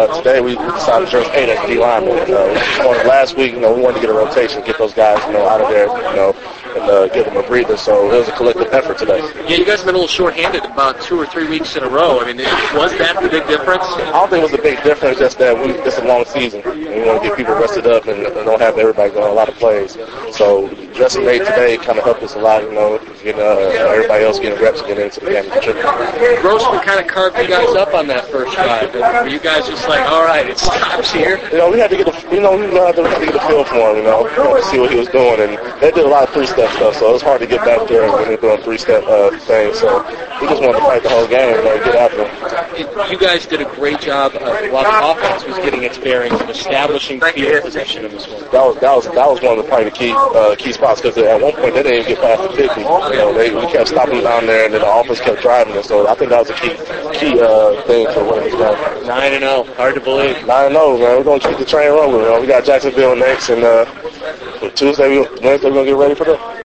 today we decided to dress 8 as D-line. Last week, we wanted to get a rotation, get those guys, out of there, and give them a breather. So it was a collective effort today. Yeah, you guys have been a little short-handed about 2 or 3 weeks in a row. I mean, was that the big difference? I don't think it was a big difference, just that it's a long season. And we want to get people rested up and don't have everybody going a lot of plays. So dressing 8 today kind of helped us a lot, getting everybody else getting reps and getting into the game. Grossman kind of carved you guys up on that first drive. Were you guys just like, all right, it stops here? We had to get a feel for him, to see what he was doing. And they did a lot of 3-step stuff, so it was hard to get back there when they're doing 3-step things. So we just wanted to fight the whole game and get after him. You guys did a great job while the offense was getting its bearings and establishing field position in this one. That was one of the key spots, because at one point they didn't even get past the 50. We kept stopping them down there, and then the offense kept driving us. So I think that was a key thing for winning this game. 9-0, hard to believe. 9-0, man. We're gonna keep the train rolling. We got Jacksonville next, and Wednesday we're gonna get ready for that.